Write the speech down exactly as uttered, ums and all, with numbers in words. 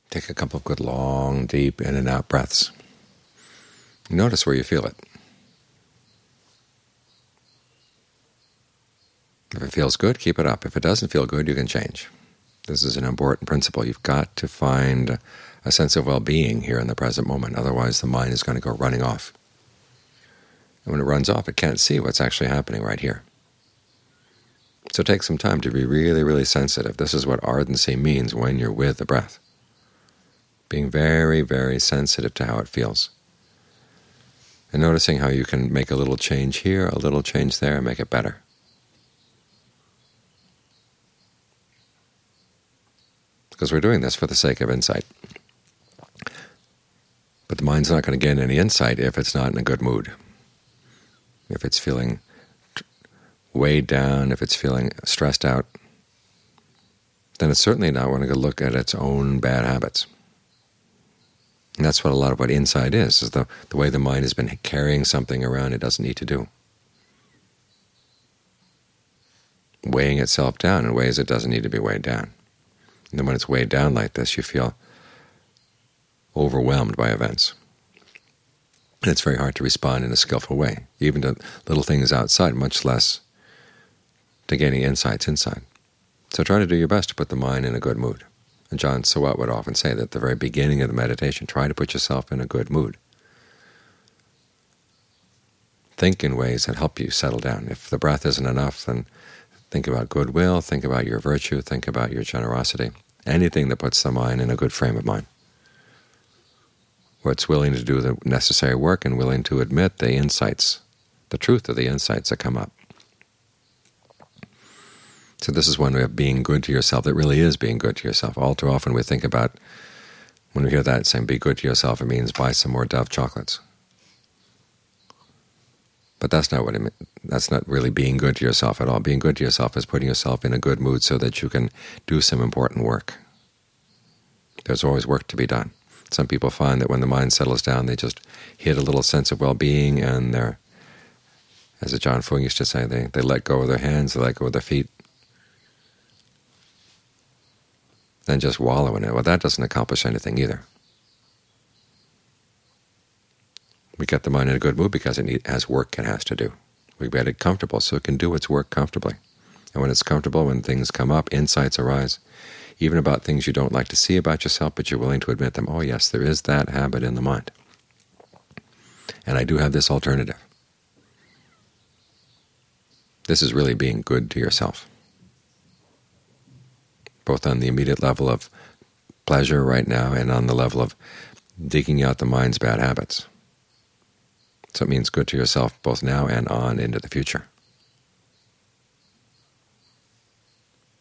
Take a couple of good long, deep in and out breaths. Notice where you feel it. If it feels good, keep it up. If it doesn't feel good, you can change. This is an important principle. You've got to find a sense of well-being here in the present moment. Otherwise, the mind is going to go running off. And when it runs off, it can't see what's actually happening right here. So take some time to be really, really sensitive. This is what ardency means when you're with the breath. Being very, very sensitive to how it feels. And noticing how you can make a little change here, a little change there, and make it better. Because we're doing this for the sake of insight. But the mind's not going to gain any insight if it's not in a good mood. If it's feeling weighed down, if it's feeling stressed out, then it's certainly not going to look at its own bad habits. And that's what a lot of what insight is, is the, the way the mind has been carrying something around it doesn't need to do. Weighing itself down in ways it doesn't need to be weighed down. And then when it's weighed down like this, you feel overwhelmed by events. And it's very hard to respond in a skillful way, even to little things outside, much less to gaining insights inside. So try to do your best to put the mind in a good mood. And John Sawat would often say that at the very beginning of the meditation, try to put yourself in a good mood. Think in ways that help you settle down. If the breath isn't enough, then think about goodwill, think about your virtue, think about your generosity, anything that puts the mind in a good frame of mind, where it's willing to do the necessary work and willing to admit the insights, the truth of the insights that come up. So this is one way of being good to yourself that really is being good to yourself. All too often we think about, when we hear that saying, be good to yourself, it means buy some more Dove chocolates. But that's not what it means. That's not really being good to yourself at all. Being good to yourself is putting yourself in a good mood so that you can do some important work. There's always work to be done. Some people find that when the mind settles down, they just hit a little sense of well-being, and they're, as John Fung used to say, they, they let go of their hands, they let go of their feet, then just wallow in it. Well, that doesn't accomplish anything either. We get the mind in a good mood because it need, has work it has to do. We get it comfortable so it can do its work comfortably. And when it's comfortable, when things come up, insights arise, even about things you don't like to see about yourself, but you're willing to admit them. Oh yes, there is that habit in the mind. And I do have this alternative. This is really being good to yourself, both on the immediate level of pleasure right now and on the level of digging out the mind's bad habits. So it means good to yourself both now and on into the future.